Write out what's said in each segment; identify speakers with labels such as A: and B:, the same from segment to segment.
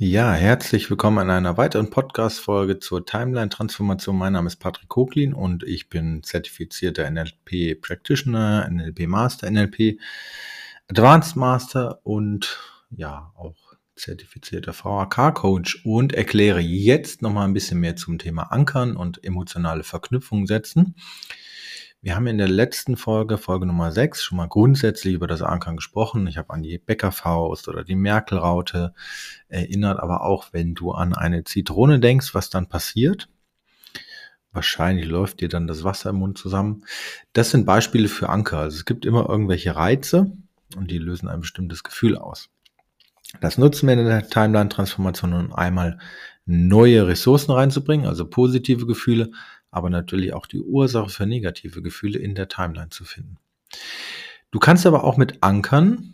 A: Ja, herzlich willkommen an einer weiteren Podcast-Folge zur Timeline-Transformation. Mein Name ist Patrick Koklin und ich bin zertifizierter NLP-Practitioner, NLP-Master, NLP Advanced Master und ja, auch zertifizierter VHK-Coach und erkläre jetzt nochmal ein bisschen mehr zum Thema Ankern und emotionale Verknüpfung setzen. Wir haben in der letzten Folge, Folge Nummer 6, schon mal grundsätzlich über das Ankern gesprochen. Ich habe an die Bäckerfaust oder die Merkel-Raute erinnert, aber auch wenn du an eine Zitrone denkst, was dann passiert. Wahrscheinlich läuft dir dann das Wasser im Mund zusammen. Das sind Beispiele für Anker. Also es gibt immer irgendwelche Reize und die lösen ein bestimmtes Gefühl aus. Das nutzen wir in der Timeline-Transformation, um einmal neue Ressourcen reinzubringen, also positive Gefühle, aber natürlich auch die Ursache für negative Gefühle in der Timeline zu finden. Du kannst aber auch mit Ankern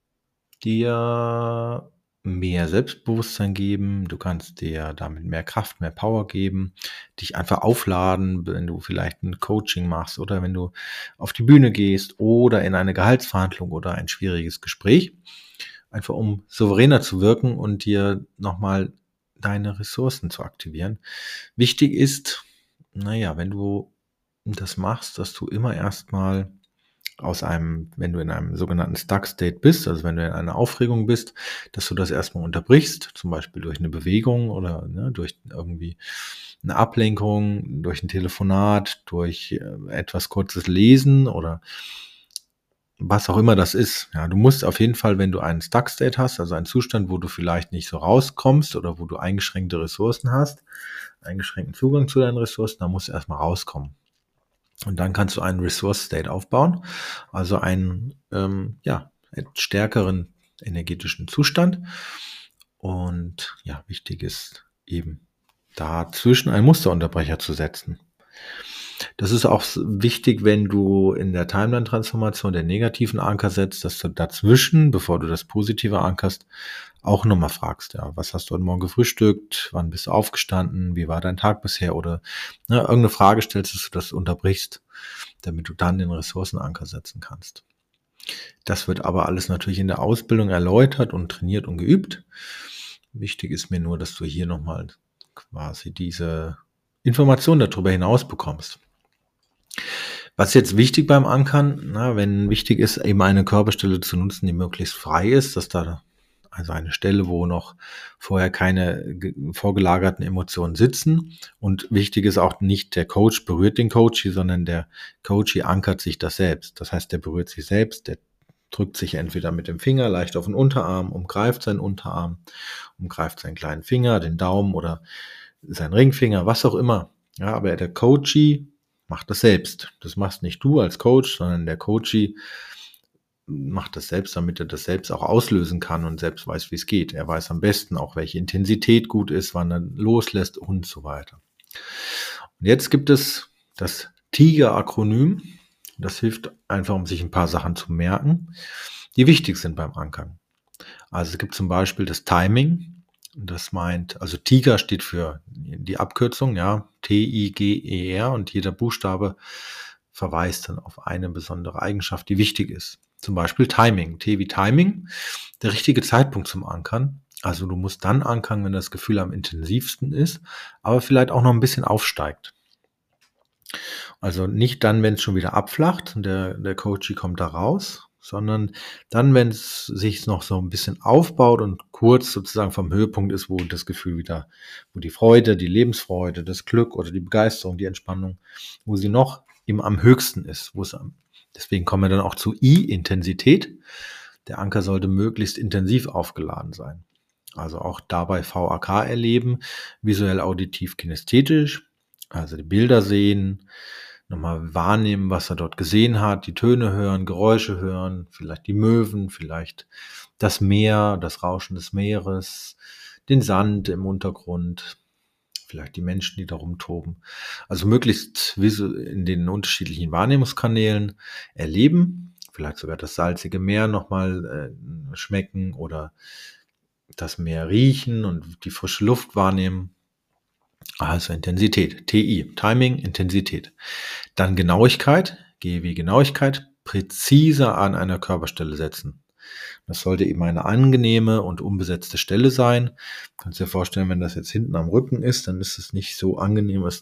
A: dir mehr Selbstbewusstsein geben, du kannst dir damit mehr Kraft, mehr Power geben, dich einfach aufladen, wenn du vielleicht ein Coaching machst oder wenn du auf die Bühne gehst oder in eine Gehaltsverhandlung oder ein schwieriges Gespräch, einfach um souveräner zu wirken und dir nochmal deine Ressourcen zu aktivieren. Wichtig ist, wenn du das machst, dass du immer erstmal wenn du in einem sogenannten Stuck-State bist, also wenn du in einer Aufregung bist, dass du das erstmal unterbrichst, zum Beispiel durch eine Bewegung oder durch irgendwie eine Ablenkung, durch ein Telefonat, durch etwas kurzes Lesen oder was auch immer das ist. Ja, du musst auf jeden Fall, wenn du einen Stuck-State hast, also einen Zustand, wo du vielleicht nicht so rauskommst oder wo du eingeschränkte Ressourcen hast, eingeschränkten Zugang zu deinen Ressourcen, da musst du erstmal rauskommen. Und dann kannst du einen Resource State aufbauen, also einen stärkeren energetischen Zustand. Und ja, wichtig ist eben dazwischen einen Musterunterbrecher zu setzen. Das ist auch wichtig, wenn du in der Timeline-Transformation den negativen Anker setzt, dass du dazwischen, bevor du das Positive ankerst, auch nochmal fragst, ja, was hast du heute Morgen gefrühstückt, wann bist du aufgestanden, wie war dein Tag bisher oder irgendeine Frage stellst, dass du das unterbrichst, damit du dann den Ressourcenanker setzen kannst. Das wird aber alles natürlich in der Ausbildung erläutert und trainiert und geübt. Wichtig ist mir nur, dass du hier nochmal quasi diese Information darüber hinaus bekommst. Was jetzt wichtig beim Ankern, wenn wichtig ist, eben eine Körperstelle zu nutzen, die möglichst frei ist, dass da also eine Stelle, wo noch vorher keine vorgelagerten Emotionen sitzen. Und wichtig ist auch nicht, der Coach berührt den Coachee, sondern der Coachee ankert sich das selbst. Das heißt, der berührt sich selbst, der drückt sich entweder mit dem Finger leicht auf den Unterarm, umgreift seinen Unterarm, umgreift seinen kleinen Finger, den Daumen oder seinen Ringfinger, was auch immer. Ja, aber der Coachee macht das selbst. Das machst nicht du als Coach, sondern der Coachee macht das selbst, damit er das selbst auch auslösen kann und selbst weiß, wie es geht. Er weiß am besten auch, welche Intensität gut ist, wann er loslässt und so weiter. Und jetzt gibt es das TIGER-Akronym. Das hilft einfach, um sich ein paar Sachen zu merken, die wichtig sind beim Ankern. Also es gibt zum Beispiel das Timing. Das meint, also TIGER steht für die Abkürzung, ja, T-I-G-E-R, und jeder Buchstabe verweist dann auf eine besondere Eigenschaft, die wichtig ist. Zum Beispiel Timing. T wie Timing, der richtige Zeitpunkt zum Ankern. Also du musst dann ankern, wenn das Gefühl am intensivsten ist, aber vielleicht auch noch ein bisschen aufsteigt. Also nicht dann, wenn es schon wieder abflacht und der Coachee kommt da raus, sondern dann, wenn es sich noch so ein bisschen aufbaut und kurz sozusagen vom Höhepunkt ist, wo das Gefühl wieder, wo die Freude, die Lebensfreude, das Glück oder die Begeisterung, die Entspannung, wo sie noch am höchsten ist. Deswegen kommen wir dann auch zu I-Intensität. Der Anker sollte möglichst intensiv aufgeladen sein. Also auch dabei VAK erleben, visuell, auditiv, kinästhetisch, also die Bilder sehen, nochmal wahrnehmen, was er dort gesehen hat, die Töne hören, Geräusche hören, vielleicht die Möwen, vielleicht das Meer, das Rauschen des Meeres, den Sand im Untergrund, vielleicht die Menschen, die da rumtoben. Also möglichst in den unterschiedlichen Wahrnehmungskanälen erleben, vielleicht sogar das salzige Meer nochmal schmecken oder das Meer riechen und die frische Luft wahrnehmen. Also Intensität, TI, Timing, Intensität. Dann Genauigkeit, G wie Genauigkeit, präziser an einer Körperstelle setzen. Das sollte eben eine angenehme und unbesetzte Stelle sein. Du kannst dir vorstellen, wenn das jetzt hinten am Rücken ist, dann ist es nicht so angenehm, ist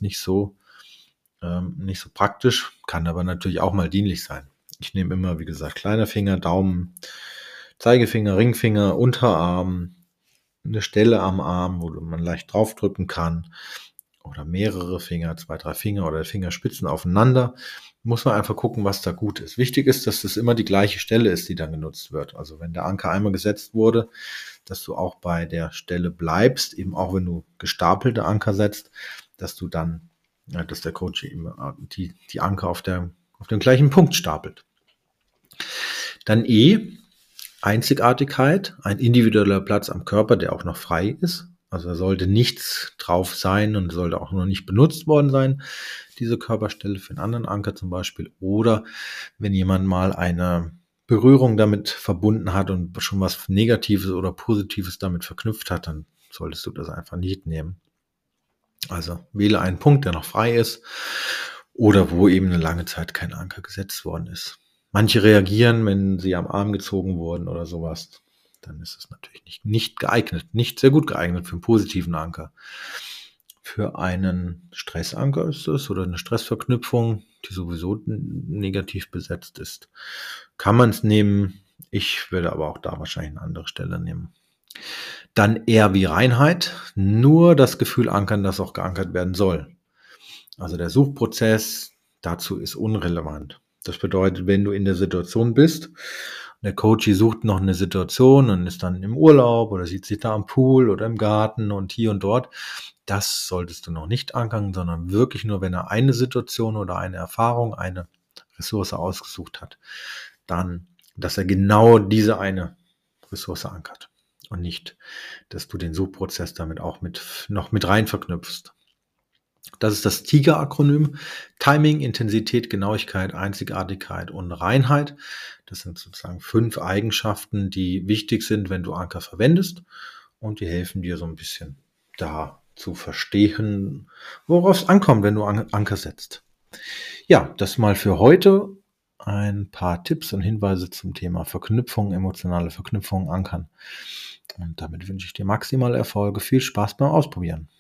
A: nicht so praktisch, kann aber natürlich auch mal dienlich sein. Ich nehme immer, wie gesagt, kleiner Finger, Daumen, Zeigefinger, Ringfinger, Unterarm, eine Stelle am Arm, wo man leicht draufdrücken kann, oder mehrere Finger, 2, 3 Finger oder Fingerspitzen aufeinander. Muss man einfach gucken, was da gut ist. Wichtig ist, dass das immer die gleiche Stelle ist, die dann genutzt wird. Also wenn der Anker einmal gesetzt wurde, dass du auch bei der Stelle bleibst, eben auch wenn du gestapelte Anker setzt, dass du dann, dass der Coach eben die Anker auf dem gleichen Punkt stapelt. Dann Einzigartigkeit, ein individueller Platz am Körper, der auch noch frei ist. Also da sollte nichts drauf sein und sollte auch noch nicht benutzt worden sein, diese Körperstelle für einen anderen Anker zum Beispiel. Oder wenn jemand mal eine Berührung damit verbunden hat und schon was Negatives oder Positives damit verknüpft hat, dann solltest du das einfach nicht nehmen. Also wähle einen Punkt, der noch frei ist oder wo eben eine lange Zeit kein Anker gesetzt worden ist. Manche reagieren, wenn sie am Arm gezogen wurden oder sowas. Dann ist es natürlich nicht geeignet, nicht sehr gut geeignet für einen positiven Anker. Für einen Stressanker ist es oder eine Stressverknüpfung, die sowieso negativ besetzt ist, kann man es nehmen. Ich würde aber auch da wahrscheinlich eine andere Stelle nehmen. Dann wie Reinheit, nur das Gefühl ankern, das auch geankert werden soll. Also der Suchprozess dazu ist unrelevant. Das bedeutet, wenn du in der Situation bist, der Coach sucht noch eine Situation und ist dann im Urlaub oder sieht sich da am Pool oder im Garten und hier und dort, das solltest du noch nicht ankern, sondern wirklich nur, wenn er eine Situation oder eine Erfahrung, eine Ressource ausgesucht hat, dann, dass er genau diese eine Ressource ankert und nicht, dass du den Suchprozess damit auch noch mit rein verknüpfst. Das ist das TIGER-Akronym. Timing, Intensität, Genauigkeit, Einzigartigkeit und Reinheit. Das sind sozusagen 5 Eigenschaften, die wichtig sind, wenn du Anker verwendest. Und die helfen dir so ein bisschen da zu verstehen, worauf es ankommt, wenn du Anker setzt. Ja, das mal für heute. Ein paar Tipps und Hinweise zum Thema Verknüpfung, emotionale Verknüpfung, Ankern. Und damit wünsche ich dir maximale Erfolge. Viel Spaß beim Ausprobieren.